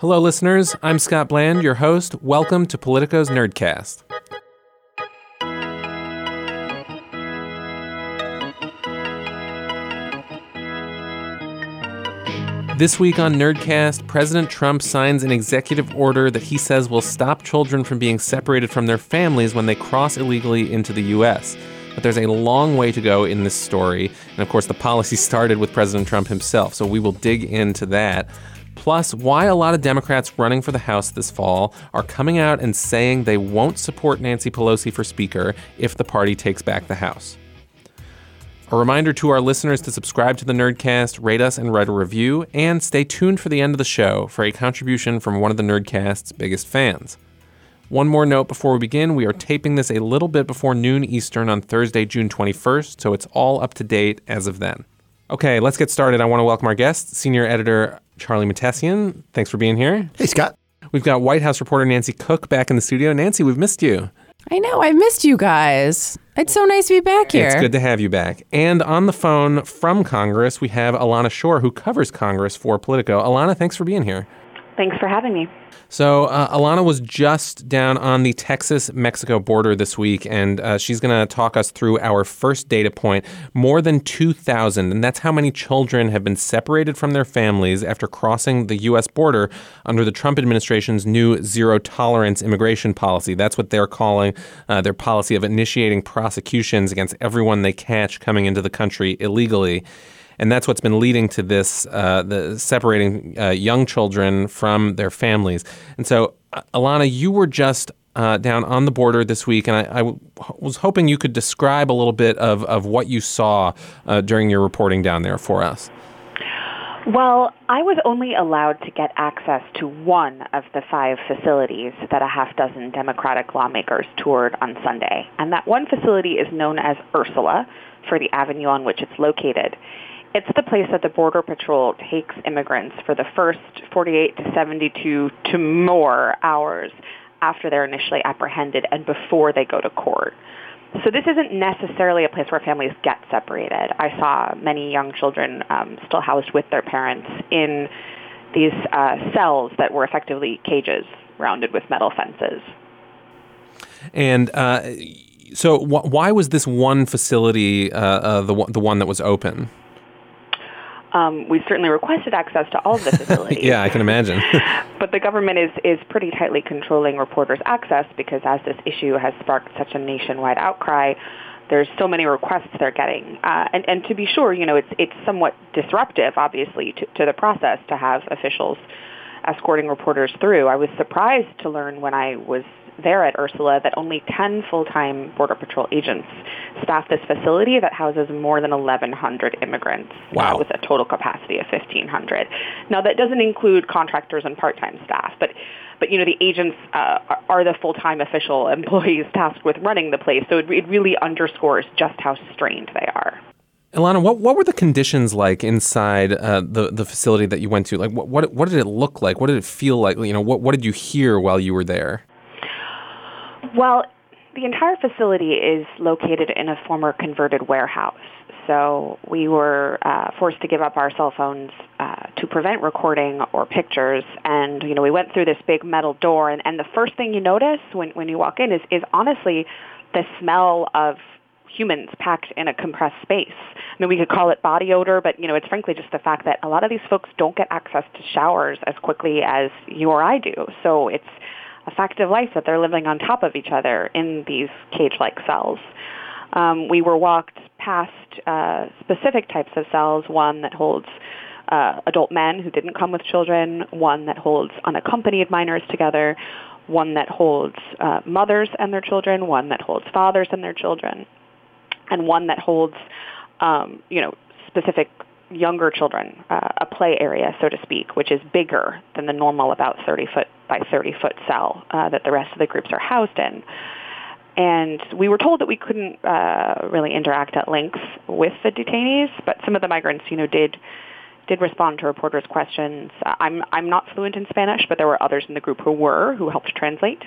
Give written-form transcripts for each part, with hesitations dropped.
Hello, listeners. I'm Scott Bland, your host. Welcome to Politico's Nerdcast. This week on Nerdcast, President Trump signs an executive order that he says will stop children from being separated from their families when they cross illegally into the U.S. But there's a long way to go in this story. And of course, the policy started with President Trump himself, so we will dig into that. Plus, why a lot of Democrats running for the House this fall are coming out and saying they won't support Nancy Pelosi for Speaker if the party takes back the House. A reminder to our listeners to subscribe to the Nerdcast, rate us, and write a review, and stay tuned for the end of the show for a contribution from one of the Nerdcast's biggest fans. One more note before we begin, we are taping this a little bit before noon Eastern on Thursday, June 21st, so it's all up to date as of then. Okay, let's get started. I want to welcome our guest, senior editor Charlie Mattesian. Thanks for being here. Hey, Scott. We've got White House reporter Nancy Cook back in the studio. Nancy, we've missed you. I know. I missed you guys. It's so nice to be back here. It's good to have you back. And on the phone from Congress, we have Alana Shore, who covers Congress for Politico. Alana, thanks for being here. Thanks for having me. So Alana was just down on the Texas-Mexico border this week, and she's going to talk us through our first data point. More than 2,000, and that's how many children have been separated from their families after crossing the U.S. border under the Trump administration's new zero-tolerance immigration policy. That's what they're calling their policy of initiating prosecutions against everyone they catch coming into the country illegally. And that's what's been leading to this, the separating young children from their families. And so, Alana, you were just down on the border this week, and I was hoping you could describe a little bit of what you saw during your reporting down there for us. Well, I was only allowed to get access to one of the 5 facilities that a half dozen Democratic lawmakers toured on Sunday. And that one facility is known as Ursula for the avenue on which it's located. It's the place that the Border Patrol takes immigrants for the first 48 to 72 to more hours after they're initially apprehended and before they go to court. So this isn't necessarily a place where families get separated. I saw many young children still housed with their parents in these cells that were effectively cages rounded with metal fences. And so why was this one facility the one that was open? We certainly requested access to all of the facilities. Yeah, I can imagine. But the government is pretty tightly controlling reporters' access because as this issue has sparked such a nationwide outcry, there's so many requests they're getting. And to be sure, you know, it's somewhat disruptive, obviously, to the process to have officials escorting reporters through. I was surprised to learn when I was there at Ursula that only 10 full-time Border Patrol agents staff this facility that houses more than 1,100 immigrants. Wow. With a total capacity of 1,500. Now, that doesn't include contractors and part-time staff, but you know, the agents are the full-time official employees tasked with running the place, so it really underscores just how strained they are. Ilana, what were the conditions like inside the facility that you went to? Like, what did it look like? What did it feel like? You know, what did you hear while you were there? Well, the entire facility is located in a former converted warehouse. So we were forced to give up our cell phones to prevent recording or pictures. And, you know, we went through this big metal door. And the first thing you notice when you walk in is honestly the smell of humans packed in a compressed space. I mean, we could call it body odor, but, you know, it's frankly just the fact that a lot of these folks don't get access to showers as quickly as you or I do. So it's a fact of life that they're living on top of each other in these cage-like cells. We were walked past specific types of cells, one that holds adult men who didn't come with children, one that holds unaccompanied minors together, one that holds mothers and their children, one that holds fathers and their children, and one that holds, specific younger children, a play area, so to speak, which is bigger than the normal about 30-foot by 30-foot cell that the rest of the groups are housed in. And we were told that we couldn't really interact at length with the detainees, but some of the migrants, you know, did respond to reporters' questions. I'm not fluent in Spanish, but there were others in the group who helped translate.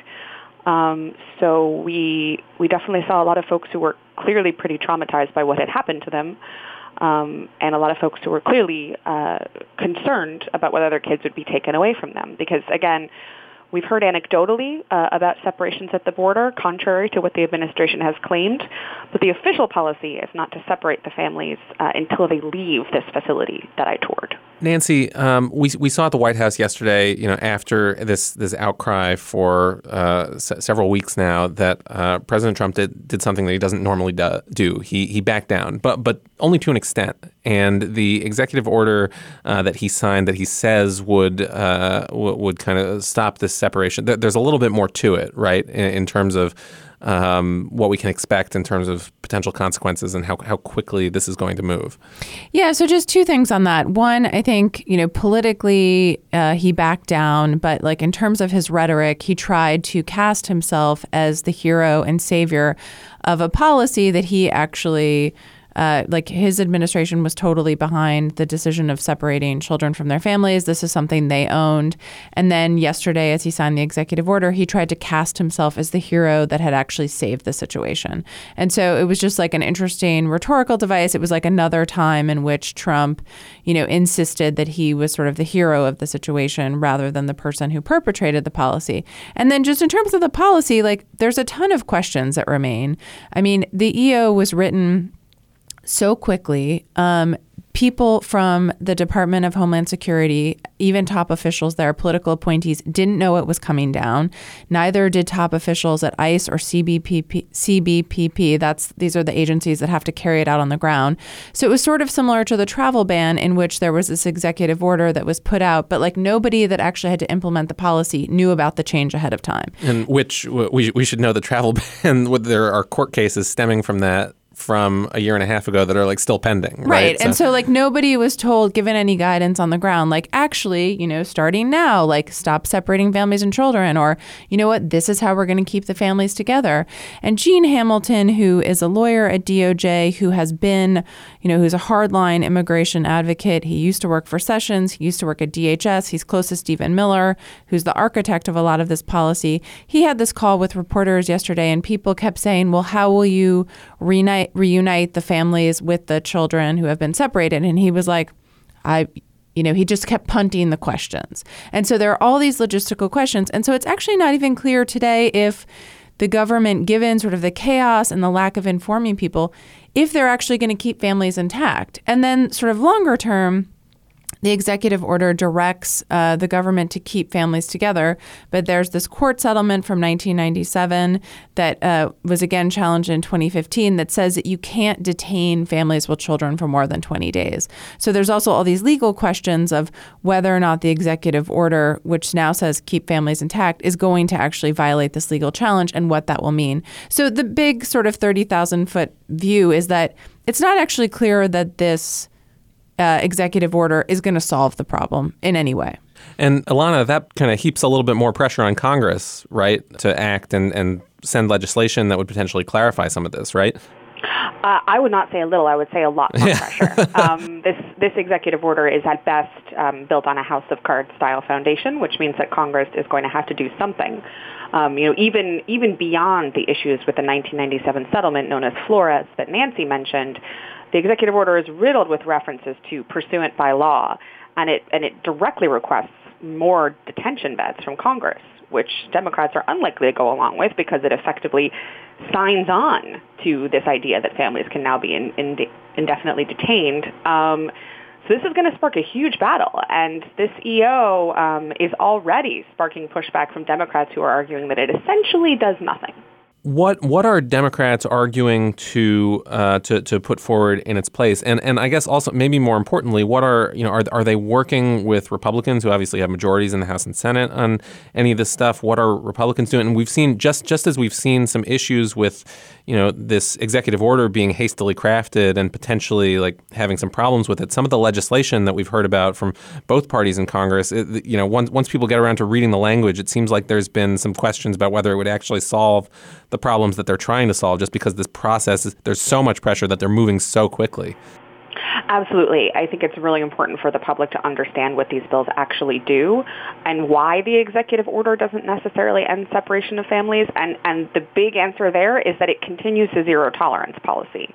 So we definitely saw a lot of folks who were clearly pretty traumatized by what had happened to them. and a lot of folks who were clearly concerned about whether their kids would be taken away from them. Because, again, we've heard anecdotally about separations at the border, contrary to what the administration has claimed, but the official policy is not to separate the families until they leave this facility that I toured. Nancy, we saw at the White House yesterday, after this outcry for several weeks now, that President Trump did something that he doesn't normally do. He backed down, but only to an extent. And the executive order that he signed, that he says would kind of stop this separation, there's a little bit more to it, right, in terms of what we can expect in terms of potential consequences and how quickly this is going to move. Yeah, so just two things on that. One, I think, politically he backed down, but like in terms of his rhetoric, he tried to cast himself as the hero and savior of a policy that he actually his administration was totally behind the decision of separating children from their families. This is something they owned. And then yesterday, as he signed the executive order, he tried to cast himself as the hero that had actually saved the situation. And so it was just like an interesting rhetorical device. It was like another time in which Trump, insisted that he was sort of the hero of the situation rather than the person who perpetrated the policy. And then just in terms of the policy, there's a ton of questions that remain. I mean, the EO was written so quickly. People from the Department of Homeland Security, even top officials there, political appointees, didn't know it was coming down. Neither did top officials at ICE or CBPP. These are the agencies that have to carry it out on the ground. So it was sort of similar to the travel ban, in which there was this executive order that was put out, but nobody that actually had to implement the policy knew about the change ahead of time. And which we should know the travel ban, there are court cases stemming from that from a year and a half ago that are still pending. Right. And so nobody was given any guidance on the ground, actually, starting now, stop separating families and children, or, this is how we're going to keep the families together. And Gene Hamilton, who is a lawyer at DOJ, who has been, who's a hardline immigration advocate. He used to work for Sessions. He used to work at DHS. He's close to Stephen Miller, who's the architect of a lot of this policy. He had this call with reporters yesterday, and people kept saying, well, how will you reunite the families with the children who have been separated? And he was like, he just kept punting the questions. And so there are all these logistical questions. And so it's actually not even clear today if the government, given sort of the chaos and the lack of informing people, if they're actually going to keep families intact. And then sort of longer term, the executive order directs the government to keep families together. But there's this court settlement from 1997 that was again challenged in 2015 that says that you can't detain families with children for more than 20 days. So there's also all these legal questions of whether or not the executive order, which now says keep families intact, is going to actually violate this legal challenge and what that will mean. So the big sort of 30,000-foot view is that it's not actually clear that this executive order is going to solve the problem in any way. And Ilana, that kind of heaps a little bit more pressure on Congress, right, to act and send legislation that would potentially clarify some of this, right? I would not say a little. I would say a lot more pressure. This executive order is at best built on a house of cards style foundation, which means that Congress is going to have to do something. Even beyond the issues with the 1997 settlement known as Flores that Nancy mentioned, the executive order is riddled with references to pursuant by law, and it directly requests more detention beds from Congress, which Democrats are unlikely to go along with because it effectively signs on to this idea that families can now be indefinitely detained. So this is going to spark a huge battle, and this EO is already sparking pushback from Democrats who are arguing that it essentially does nothing. What are Democrats arguing to put forward in its place? And I guess also maybe more importantly, what are they working with Republicans who obviously have majorities in the House and Senate on any of this stuff? What are Republicans doing? And we've seen just as we've seen some issues with this executive order being hastily crafted and potentially having some problems with it. Some of the legislation that we've heard about from both parties in Congress, once people get around to reading the language, it seems like there's been some questions about whether it would actually solve the problems that they're trying to solve, just because this process there's so much pressure that they're moving so quickly. Absolutely. I think it's really important for the public to understand what these bills actually do and why the executive order doesn't necessarily end separation of families. And the big answer there is that it continues the zero tolerance policy,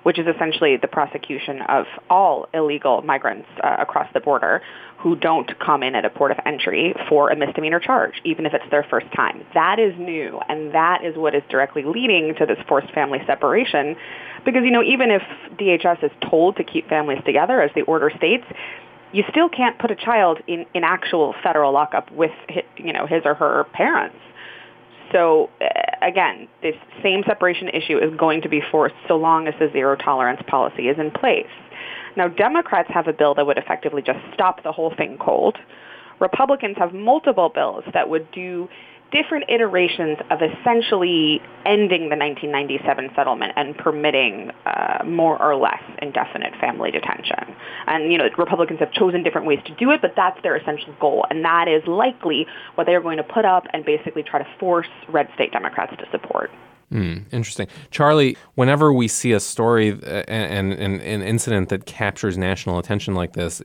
which is essentially the prosecution of all illegal migrants across the border who don't come in at a port of entry for a misdemeanor charge, even if it's their first time. That is new, and that is what is directly leading to this forced family separation. Because, even if DHS is told to keep families together, as the order states, you still can't put a child in actual federal lockup with his or her parents. So, again, this same separation issue is going to be forced so long as the zero-tolerance policy is in place. Now, Democrats have a bill that would effectively just stop the whole thing cold. Republicans have multiple bills that would do different iterations of essentially ending the 1997 settlement and permitting more or less indefinite family detention. And, Republicans have chosen different ways to do it, but that's their essential goal. And that is likely what they're going to put up and basically try to force red state Democrats to support. Interesting. Charlie, whenever we see a story and an incident that captures national attention like this,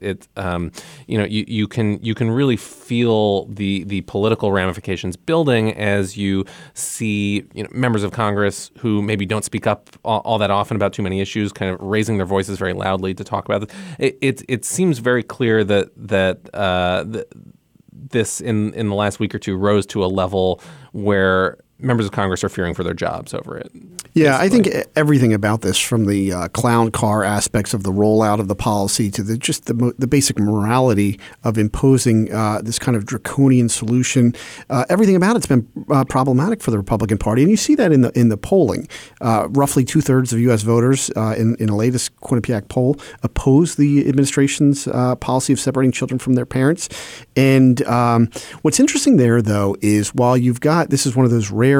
you can really feel the political ramifications building as you see members of Congress who maybe don't speak up all that often about too many issues, kind of raising their voices very loudly to talk about this. It seems very clear that this in the last week or two rose to a level where members of Congress are fearing for their jobs over it. Yeah, I think everything about this, from the clown car aspects of the rollout of the policy to the basic morality of imposing this kind of draconian solution, everything about it's been problematic for the Republican Party, and you see that in the polling. Roughly 2/3 of U.S. voters in a latest Quinnipiac poll oppose the administration's policy of separating children from their parents. And what's interesting there, though, is while you've got this is one of those rare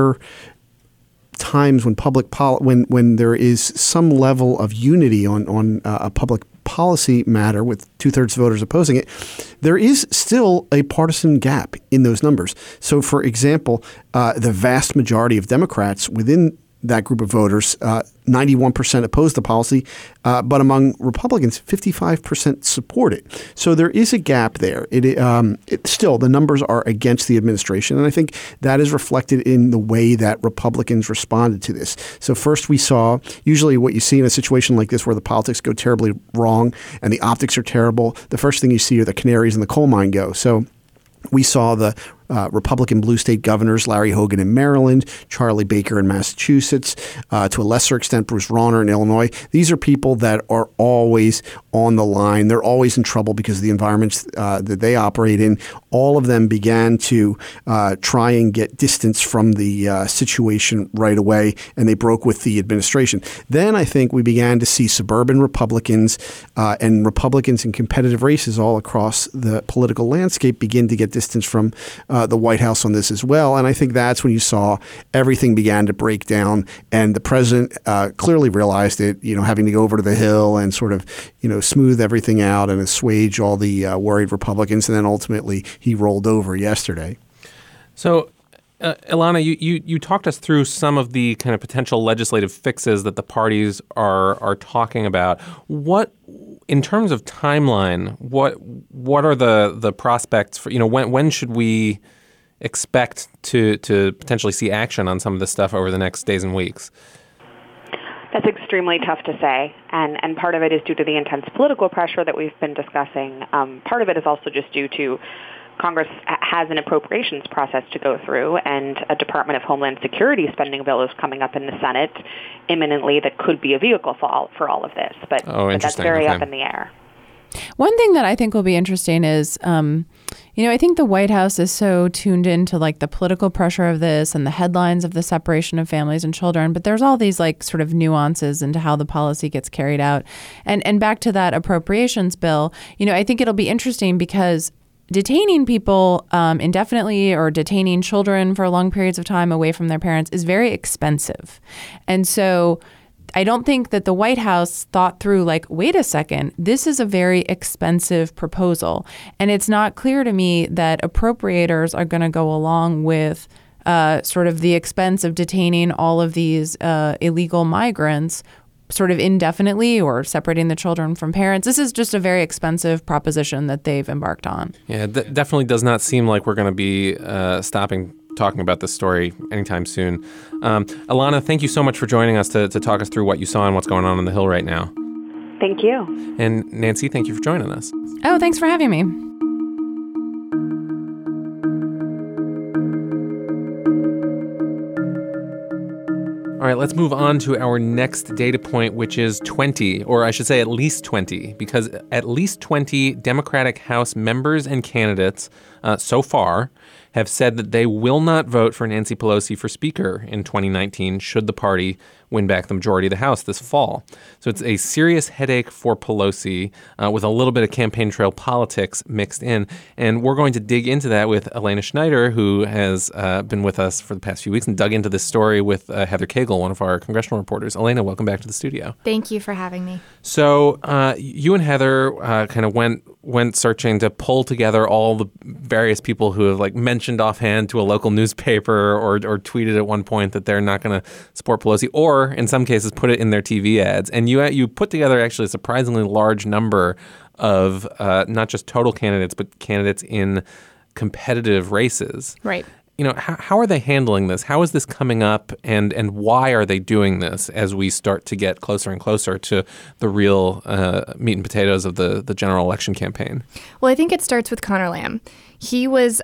times when when there is some level of unity on a public policy matter with 2/3 voters opposing it, there is still a partisan gap in those numbers. So, for example, the vast majority of Democrats within that group of voters, 91% oppose the policy, but among Republicans, 55% support it. So there is a gap there. Still, the numbers are against the administration, and I think that is reflected in the way that Republicans responded to this. So first we saw, usually what you see in a situation like this where the politics go terribly wrong and the optics are terrible, the first thing you see are the canaries in the coal mine go. So we saw the Republican blue state governors, Larry Hogan in Maryland, Charlie Baker in Massachusetts, to a lesser extent, Bruce Rauner in Illinois. These are people that are always on the line. They're always in trouble because of the environments that they operate in. All of them began to try and get distance from the situation right away, and they broke with the administration. Then I think we began to see suburban Republicans and Republicans in competitive races all across the political landscape begin to get distance from the White House on this as well. And I think that's when you saw everything began to break down. And the president clearly realized it, having to go over to the Hill and sort of, smooth everything out and assuage all the worried Republicans. And then ultimately he rolled over yesterday. So, Ilana, you talked us through some of the kind of potential legislative fixes that the parties are talking about. What, in terms of timeline, what are the prospects for, when should we expect to potentially see action on some of this stuff over the next days and weeks? That's extremely tough to say, and part of it is due to the intense political pressure that we've been discussing. Part of it is also just due to Congress has an appropriations process to go through, and a Department of Homeland Security spending bill is coming up in the Senate imminently that could be a vehicle for all of this. But that's very up in the air. One thing that I think will be interesting is, I think the White House is so tuned into the political pressure of this and the headlines of the separation of families and children, but there's all these sort of nuances into how the policy gets carried out. And back to that appropriations bill, I think it'll be interesting because detaining people indefinitely or detaining children for long periods of time away from their parents is very expensive. And so I don't think that the White House thought through, wait a second, this is a very expensive proposal. And it's not clear to me that appropriators are going to go along with sort of the expense of detaining all of these illegal migrants sort of indefinitely or separating the children from parents. This is just a very expensive proposition that they've embarked on. Yeah, it definitely does not seem like we're going to be stopping talking about this story anytime soon. Ilana, thank you so much for joining us to talk us through what you saw and what's going on the Hill right now. Thank you. And Nancy, thank you for joining us. Oh, thanks for having me. All right, let's move on to our next data point, which is 20, or I should say at least 20, because at least 20 Democratic House members and candidates so far have said that they will not vote for Nancy Pelosi for Speaker in 2019 should the party win back the majority of the House this fall. So it's a serious headache for Pelosi with a little bit of campaign trail politics mixed in. And we're going to dig into that with Elena Schneider, who has been with us for the past few weeks and dug into this story with Heather Cagle, one of our congressional reporters. Elena, welcome back to the studio. Thank you for having me. So you and Heather kind of went searching to pull together all the various people who have like mentioned offhand to a local newspaper or tweeted at one point that they're not going to support Pelosi, or in some cases put it in their TV ads. And you put together actually a surprisingly large number of not just total candidates, but candidates in competitive races. Right. You know, how are they handling this? How is this coming up, and why are they doing this as we start to get closer and closer to the real meat and potatoes of the general election campaign? Well, I think it starts with Conor Lamb. He is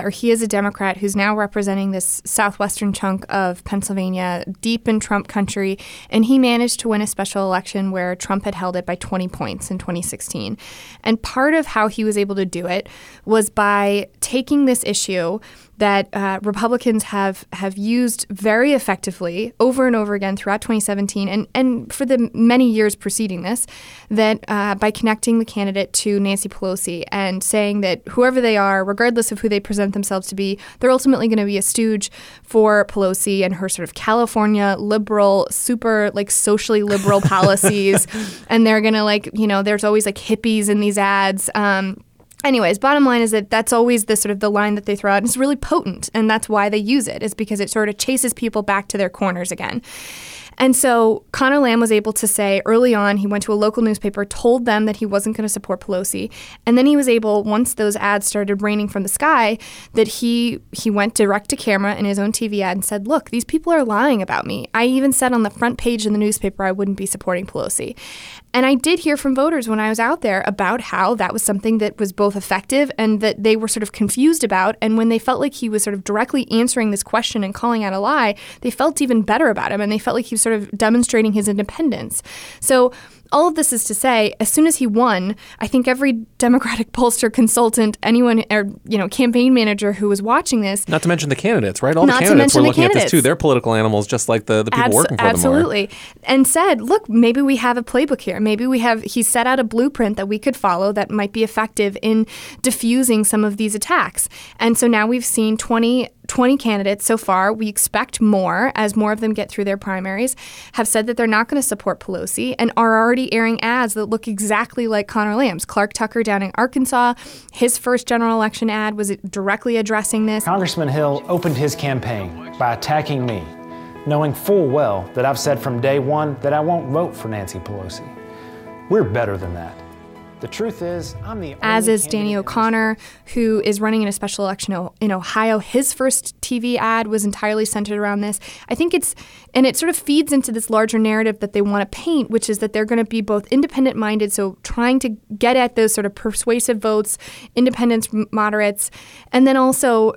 a Democrat who's now representing this southwestern chunk of Pennsylvania, deep in Trump country, and he managed to win a special election where Trump had held it by 20 points in 2016. And part of how he was able to do it was by taking this issue that Republicans have used very effectively over and over again throughout 2017 and for the many years preceding this, that by connecting the candidate to Nancy Pelosi and saying that whoever they are, regardless of who they present themselves to be, they're ultimately going to be a stooge for Pelosi and her sort of California liberal, super like socially liberal policies. And they're going to there's always like hippies in these ads. Anyways, bottom line is that that's always the sort of the line that they throw out. And it's really potent, and that's why they use it, is because it sort of chases people back to their corners again. And so Conor Lamb was able to say early on, he went to a local newspaper, told them that he wasn't going to support Pelosi. And then he was able, once those ads started raining from the sky, that he went direct to camera in his own TV ad and said, look, these people are lying about me. I even said on the front page in the newspaper I wouldn't be supporting Pelosi. And I did hear from voters when I was out there about how that was something that was both effective and that they were sort of confused about. And when they felt like he was sort of directly answering this question and calling out a lie, they felt even better about him. And they felt like he was sort of demonstrating his independence. So all of this is to say, as soon as he won, I think every Democratic pollster, consultant, anyone, or campaign manager who was watching this, not to mention the candidates, right? All the candidates were looking at this too. They're political animals, just like the people working for them. Absolutely, and said, "Look, maybe we have a playbook here. Maybe we have." He set out a blueprint that we could follow that might be effective in diffusing some of these attacks. And so now we've seen 20 candidates so far. We expect more as more of them get through their primaries, have said that they're not going to support Pelosi and are already airing ads that look exactly like Conor Lamb's. Clark Tucker down in Arkansas, his first general election ad was directly addressing this. Congressman Hill opened his campaign by attacking me, knowing full well that I've said from day one that I won't vote for Nancy Pelosi. We're better than that. The truth is, I'm the only As is Danny O'Connor, who is running in a special election in Ohio. His first TV ad was entirely centered around this. I think it sort of feeds into this larger narrative that they want to paint, which is that they're going to be both independent-minded, so trying to get at those sort of persuasive votes, independents, moderates, and then also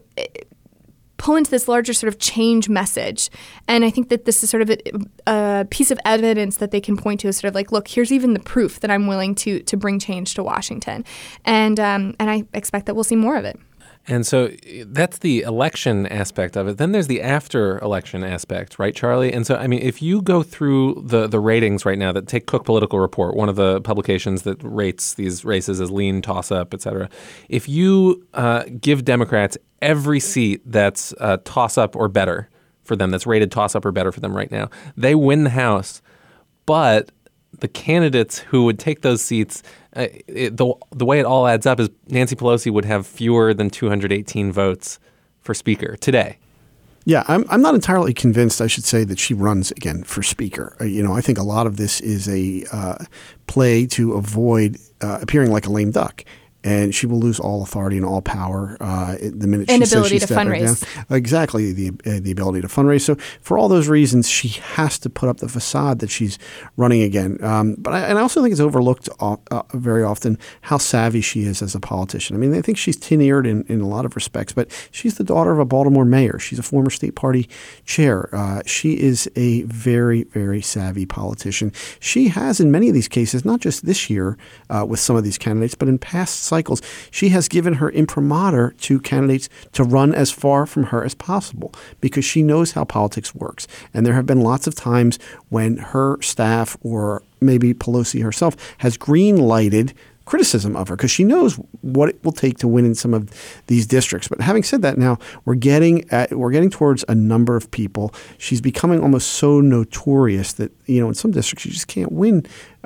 pull into this larger sort of change message. And I think that this is sort of a piece of evidence that they can point to as sort of like, look, here's even the proof that I'm willing to bring change to Washington. And I expect that we'll see more of it. And so that's the election aspect of it. Then there's the after-election aspect, right, Charlie? And so, I mean, if you go through the ratings right now that take Cook Political Report, one of the publications that rates these races as lean, toss-up, et cetera, if you give Democrats every seat that's toss-up or better for them, that's rated toss-up or better for them right now, they win the House. But the candidates who would take those seats, the way it all adds up is Nancy Pelosi would have fewer than 218 votes for Speaker today. Yeah, I'm not entirely convinced, I should say, that she runs again for Speaker. I think a lot of this is a play to avoid appearing like a lame duck. and she will lose all authority and all power the minute and she says she's ability to stepping fundraise. down. Exactly, the ability to fundraise. So for all those reasons, she has to put up the facade that she's running again. But I also think it's overlooked very often how savvy she is as a politician. I mean, I think she's tin-eared in a lot of respects, but she's the daughter of a Baltimore mayor. She's a former state party chair. She is a very, very savvy politician. She has, in many of these cases, not just this year with some of these candidates, but in past cycles, she has given her imprimatur to candidates to run as far from her as possible because she knows how politics works. And there have been lots of times when her staff or maybe Pelosi herself has green-lighted criticism of her because she knows what it will take to win in some of these districts. But having said that, now we're getting towards a number of people. She's becoming almost so notorious that, in some districts you just can't win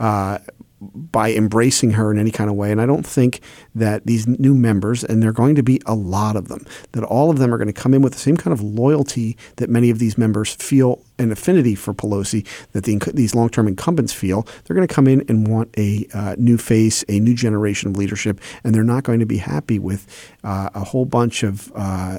by embracing her in any kind of way. And I don't think that these new members, and there are going to be a lot of them, that all of them are going to come in with the same kind of loyalty that many of these members feel an affinity for Pelosi, that these long-term incumbents feel. They're going to come in and want a new face, a new generation of leadership, and they're not going to be happy with a whole bunch of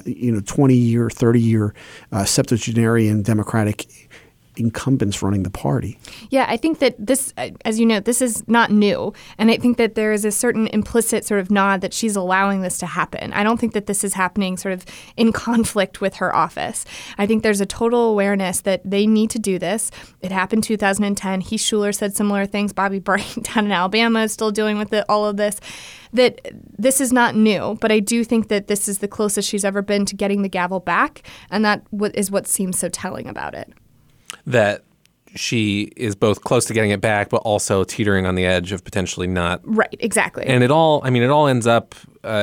20-year, 30-year septuagenarian Democratic incumbents running the party. Yeah, I think that this, as you know, this is not new. And I think that there is a certain implicit sort of nod that she's allowing this to happen. I don't think that this is happening sort of in conflict with her office. I think there's a total awareness that they need to do this. It happened in 2010. Heath Shuler said similar things. Bobby Bright down in Alabama is still dealing with all of this. That this is not new, but I do think that this is the closest she's ever been to getting the gavel back. And that is what seems so telling about it. That she is both close to getting it back, but also teetering on the edge of potentially not. Right, exactly. And it all ends up,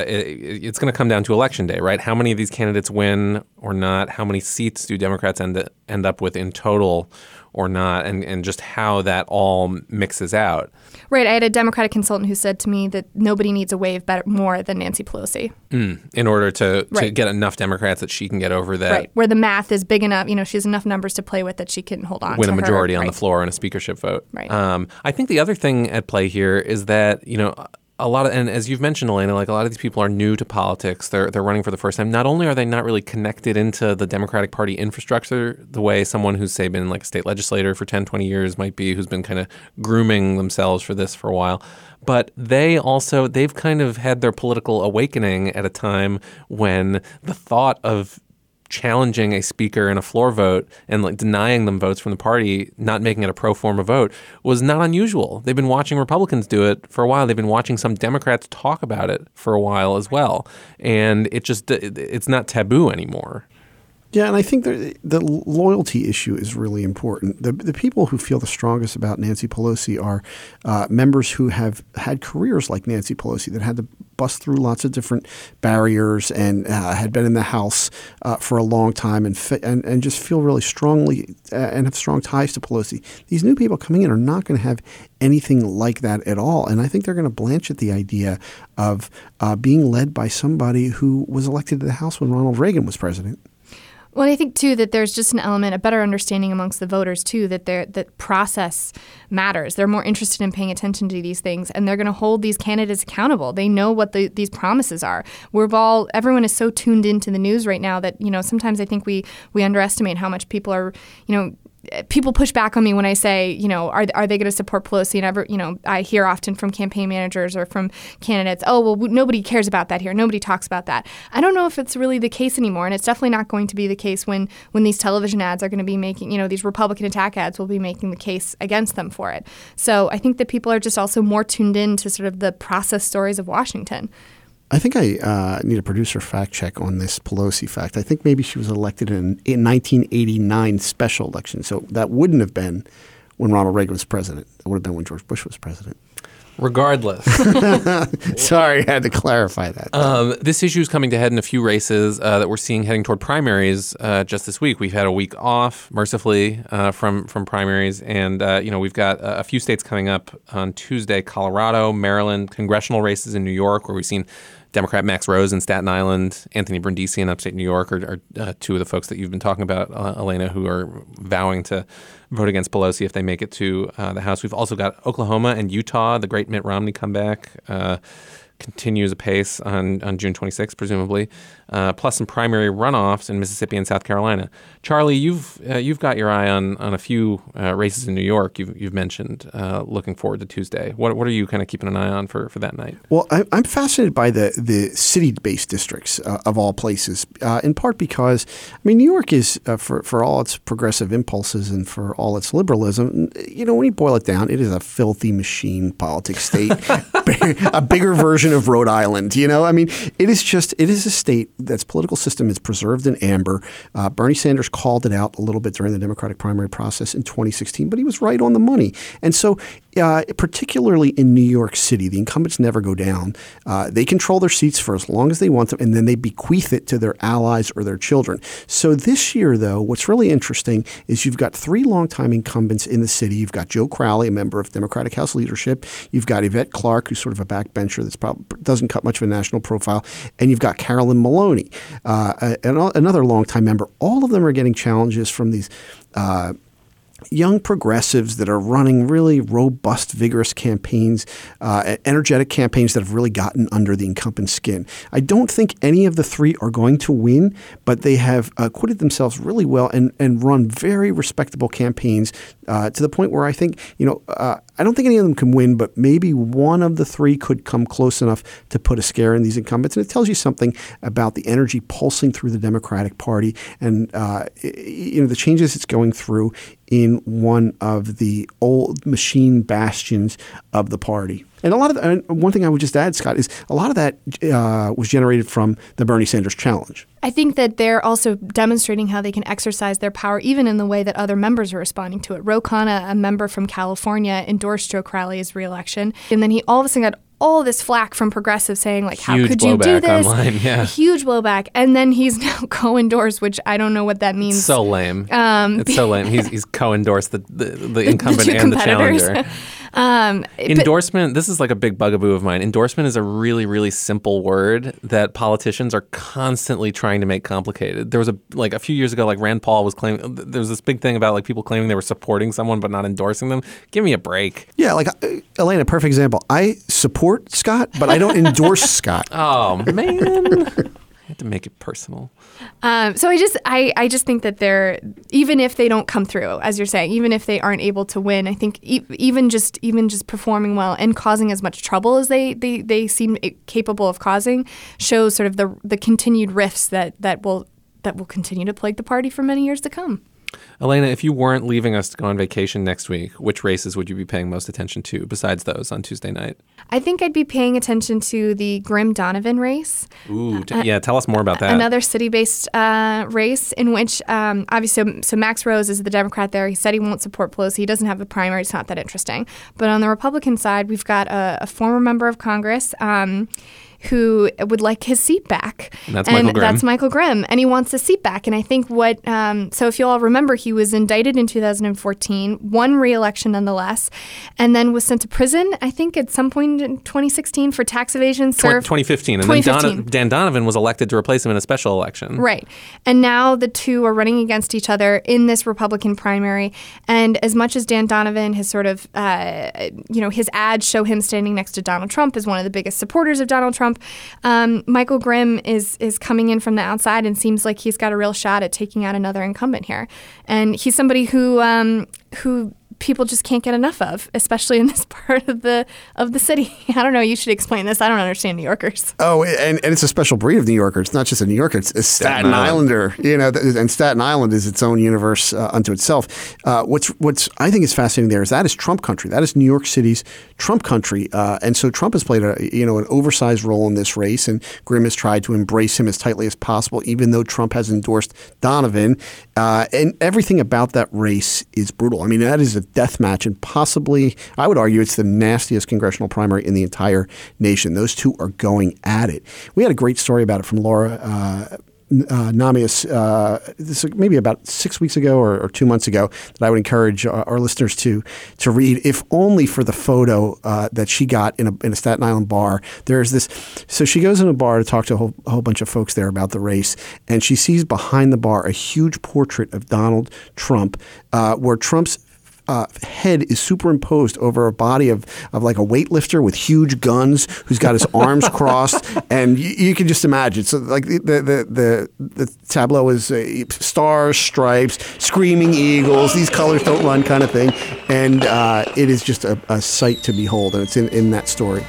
it's going to come down to Election Day, right? How many of these candidates win or not? How many seats do Democrats end up with in total or not? And just how that all mixes out. Right. I had a Democratic consultant who said to me that nobody needs a wave more than Nancy Pelosi. In order to get enough Democrats that she can get over that. Right. Where the math is big enough, she has enough numbers to play with that she can hold on win to a majority on right. the floor in a speakership vote. Right. I think the other thing at play here is that, a lot of, and as you've mentioned, Elena, like a lot of these people are new to politics. They're running for the first time. Not only are they not really connected into the Democratic Party infrastructure the way someone who's, say, been like a state legislator for 10, 20 years might be, who's been kind of grooming themselves for this for a while, but they've kind of had their political awakening at a time when the thought of challenging a speaker in a floor vote and like denying them votes from the party, not making it a pro forma vote, was not unusual. They've been watching Republicans do it for a while. They've been watching some Democrats talk about it for a while as well. And it's not taboo anymore. Yeah, and I think the loyalty issue is really important. The people who feel the strongest about Nancy Pelosi are members who have had careers like Nancy Pelosi that had to bust through lots of different barriers and had been in the House for a long time and just feel really strongly and have strong ties to Pelosi. These new people coming in are not going to have anything like that at all. And I think they're going to blanch at the idea of being led by somebody who was elected to the House when Ronald Reagan was president. Well, I think, too, that there's just an element, a better understanding amongst the voters, too, that process matters. They're more interested in paying attention to these things, and they're going to hold these candidates accountable. They know what these promises are. Everyone is so tuned into the news right now that, sometimes I think we underestimate how much people are, people push back on me when I say, are they going to support Pelosi? And I hear often from campaign managers or from candidates, oh, well, nobody cares about that here. Nobody talks about that. I don't know if it's really the case anymore. And it's definitely not going to be the case when these television ads are going to be making, these Republican attack ads will be making the case against them for it. So I think that people are just also more tuned in to sort of the process stories of Washington. I think I need a producer fact check on this Pelosi fact. I think maybe she was elected in 1989 special election. So that wouldn't have been when Ronald Reagan was president. It would have been when George Bush was president. Regardless. Sorry, I had to clarify that. This issue is coming to head in a few races that we're seeing heading toward primaries just this week. We've had a week off, mercifully, from primaries. And, we've got a few states coming up on Tuesday: Colorado, Maryland, congressional races in New York, where we've seen Democrat Max Rose in Staten Island, Anthony Brindisi in upstate New York are two of the folks that you've been talking about, Elena, who are vowing to vote against Pelosi if they make it to the House. We've also got Oklahoma and Utah, the great Mitt Romney comeback, continues apace on June 26th, presumably, plus some primary runoffs in Mississippi and South Carolina. Charlie, you've got your eye on a few races in New York. You've mentioned looking forward to Tuesday. What are you kind of keeping an eye on for that night? Well, I'm fascinated by the city-based districts of all places, in part because New York is for all its progressive impulses and for all its liberalism. When you boil it down, it is a filthy machine politics state, a bigger version of Rhode Island. It is a state that's political system is preserved in amber. Bernie Sanders called it out a little bit during the Democratic primary process in 2016, but he was right on the money. And so particularly in New York City, the incumbents never go down. They control their seats for as long as they want them, and then they bequeath it to their allies or their children. So this year, though, what's really interesting is you've got three longtime incumbents in the city. You've got Joe Crowley, a member of Democratic House leadership. You've got Yvette Clarke, who's sort of a backbencher that's probably doesn't cut much of a national profile. And you've got Carolyn Maloney, another longtime member. All of them are getting challenges from these young progressives that are running really robust, vigorous campaigns, energetic campaigns that have really gotten under the incumbent's skin. I don't think any of the three are going to win, but they have acquitted themselves really well and run very respectable campaigns to the point where I think, I don't think any of them can win, but maybe one of the three could come close enough to put a scare in these incumbents. And it tells you something about the energy pulsing through the Democratic Party and, the changes it's going through in one of the old machine bastions of the party. And one thing I would just add, Scott, is a lot of that was generated from the Bernie Sanders challenge. I think that they're also demonstrating how they can exercise their power even in the way that other members are responding to it. Ro Khanna, a member from California, endorsed Joe Crowley's reelection. And then he all of a sudden got all this flack from progressives saying, like, how could you do this? Online, yeah. Huge blowback. And then he's now co-endorsed, which I don't know what that means. It's so lame. It's so lame. He's co-endorsed the incumbent and the challenger. Endorsement, this is like a big bugaboo of mine. Endorsement is a really, really simple word that politicians are constantly trying to make complicated. There was a few years ago, like Rand Paul was claiming, there was this big thing about like people claiming they were supporting someone but not endorsing them. Give me a break. Yeah, like Elena, perfect example. I support Scott, but I don't endorse Scott. Oh, man. I had to make it personal. So I just think that they're, even if they don't come through, as you're saying, even if they aren't able to win, I think even just performing well and causing as much trouble as they seem capable of causing shows sort of the continued rifts that will continue to plague the party for many years to come. Elena, if you weren't leaving us to go on vacation next week, which races would you be paying most attention to besides those on Tuesday night? I think I'd be paying attention to the Grimm-Donovan race. Ooh, tell us more about that. Another city-based race in which, obviously, so Max Rose is the Democrat there. He said he won't support Pelosi. He doesn't have a primary. It's not that interesting. But on the Republican side, we've got a former member of Congress who would like his seat back. And that's Michael Grimm. And he wants his seat back. And I think so if you all remember, he was indicted in 2014, won re-election nonetheless, and then was sent to prison, I think at some point in 2016 for tax evasion. 2015. And 2015. Then Dan Donovan was elected to replace him in a special election. Right. And now the two are running against each other in this Republican primary. And as much as Dan Donovan has sort of, his ads show him standing next to Donald Trump as one of the biggest supporters of Donald Trump, Michael Grimm is coming in from the outside and seems like he's got a real shot at taking out another incumbent here. And he's somebody who people just can't get enough of, especially in this part of the city. I don't know. You should explain this. I don't understand New Yorkers. Oh, and it's a special breed of New Yorker. It's not just a New Yorker. It's a Staten Islander. And Staten Island is its own universe unto itself. What's I think is fascinating there is that is Trump country. That is New York City's Trump country. And so Trump has played an oversized role in this race, and Grimm has tried to embrace him as tightly as possible, even though Trump has endorsed Donovan. And everything about that race is brutal. I mean, that is a death match, and possibly, I would argue, it's the nastiest congressional primary in the entire nation. Those two are going at it. We had a great story about it from Laura Namias, this is maybe about 6 weeks ago or 2 months ago, that I would encourage our listeners to read, if only for the photo that she got in a Staten Island bar. There's this, so she goes in a bar to talk to a whole bunch of folks there about the race, and she sees behind the bar a huge portrait of Donald Trump, where Trump's head is superimposed over a body of like a weightlifter with huge guns who's got his arms crossed, and you can just imagine. So like the tableau is stars, stripes, screaming eagles. These colors don't run, kind of thing, and it is just a sight to behold, and it's in that story.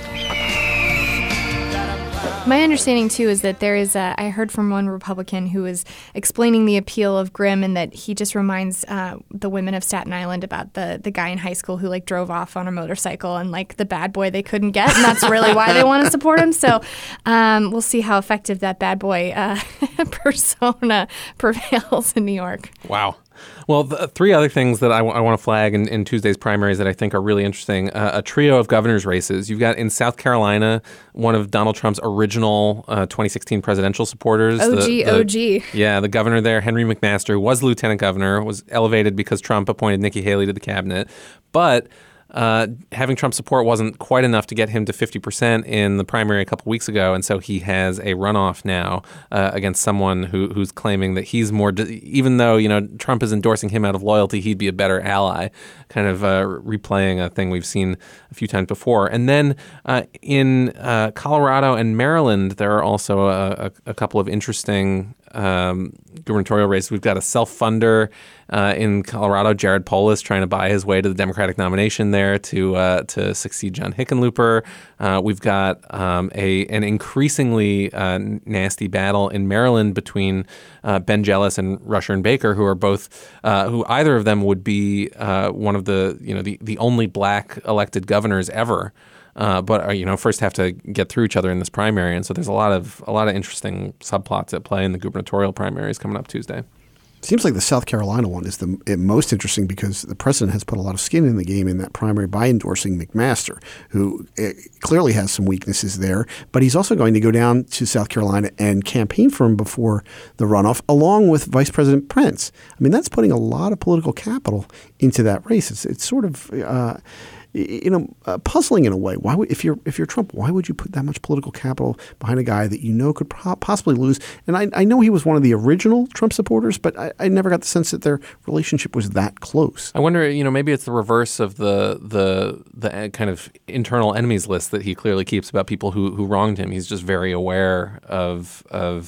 My understanding, too, is that there is I heard from one Republican who was explaining the appeal of Grimm, and that he just reminds the women of Staten Island about the guy in high school who like drove off on a motorcycle and like the bad boy they couldn't get, and that's really why they want to support him. So we'll see how effective that bad boy persona prevails in New York. Wow. Well, three other things that I want to flag in Tuesday's primaries that I think are really interesting. A trio of governor's races. You've got in South Carolina, one of Donald Trump's original 2016 presidential supporters. OG. Yeah, the governor there, Henry McMaster, who was lieutenant governor, was elevated because Trump appointed Nikki Haley to the cabinet. But having Trump support wasn't quite enough to get him to 50% in the primary a couple weeks ago, and so he has a runoff now against someone who's claiming that he's more, even though Trump is endorsing him out of loyalty, he'd be a better ally, kind of replaying a thing we've seen a few times before. And then in Colorado and Maryland, there are also a couple of interesting gubernatorial races. We've got a self-funder in Colorado, Jared Polis, trying to buy his way to the Democratic nomination there to succeed John Hickenlooper. We've got an increasingly nasty battle in Maryland between Ben Jealous and Rushern Baker, who are both who either of them would be one of the only black elected governors ever. But first have to get through each other in this primary, and so there's a lot of interesting subplots at play in the gubernatorial primaries coming up Tuesday. Seems like the South Carolina one is the most interesting because the president has put a lot of skin in the game in that primary by endorsing McMaster, who clearly has some weaknesses there. But he's also going to go down to South Carolina and campaign for him before the runoff, along with Vice President Pence. I mean, that's putting a lot of political capital into that race. It's sort of puzzling in a way. Why would, if you're Trump, why would you put that much political capital behind a guy that you know could possibly lose? And I know he was one of the original Trump supporters, but I never got the sense that their relationship was that close. I wonder, maybe it's the reverse of the kind of internal enemies list that he clearly keeps about people who wronged him. He's just very aware of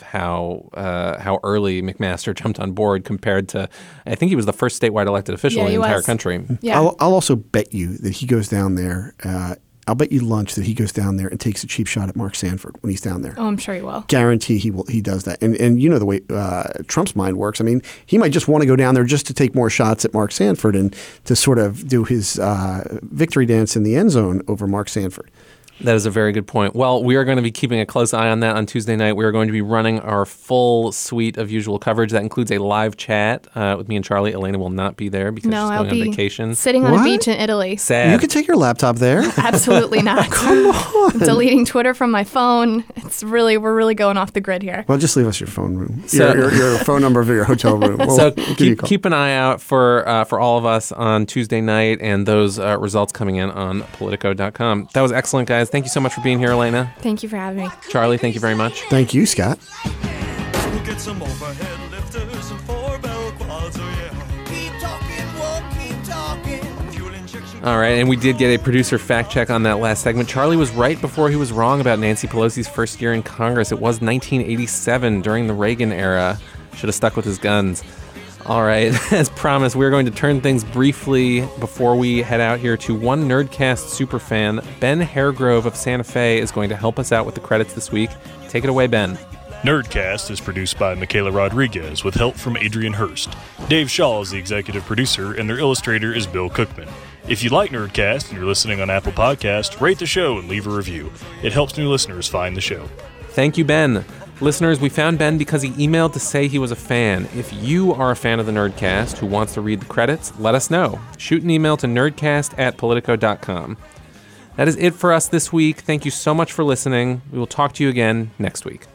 how early McMaster jumped on board compared to, I think he was the first statewide elected official in the entire country. Yeah. I'll also bet you that he goes down there. I'll bet you lunch that he goes down there and takes a cheap shot at Mark Sanford when he's down there. Oh, I'm sure he will. Guarantee he will. He does that. And you know the way Trump's mind works. I mean, he might just want to go down there just to take more shots at Mark Sanford and to sort of do his victory dance in the end zone over Mark Sanford. That is a very good point. Well, we are going to be keeping a close eye on that on Tuesday night. We are going to be running our full suite of usual coverage. That includes a live chat with me and Charlie. Elena will not be there because she's going on vacation. Sitting on a beach in Italy. Sad. You could take your laptop there. Absolutely not. Come on. I'm deleting Twitter from my phone. We're really going off the grid here. Well, just leave us your phone room, your phone number of your hotel room. So keep an eye out for all of us on Tuesday night and those results coming in on Politico.com. That was excellent, guys. Thank you so much for being here, Elena. Thank you for having me. Charlie, thank you very much. Thank you, Scott. We'll get some overhead lifters and 4-bell quads, oh yeah. Keep talking, we'll keep talking. Fuel injection. All right, and we did get a producer fact check on that last segment. Charlie was right before he was wrong about Nancy Pelosi's first year in Congress. It was 1987 during the Reagan era. Should have stuck with his guns. All right, as promised, we're going to turn things briefly before we head out here to one Nerdcast superfan. Ben Hairgrove of Santa Fe is going to help us out with the credits this week. Take it away, Ben. Nerdcast is produced by Michaela Rodriguez with help from Adrian Hurst. Dave Shaw is the executive producer, and their illustrator is Bill Cookman. If you like Nerdcast and you're listening on Apple Podcasts, rate the show and leave a review. It helps new listeners find the show. Thank you, Ben. Listeners, we found Ben because he emailed to say he was a fan. If you are a fan of the Nerdcast who wants to read the credits, let us know. Shoot an email to nerdcast@politico.com. That is it for us this week. Thank you so much for listening. We will talk to you again next week.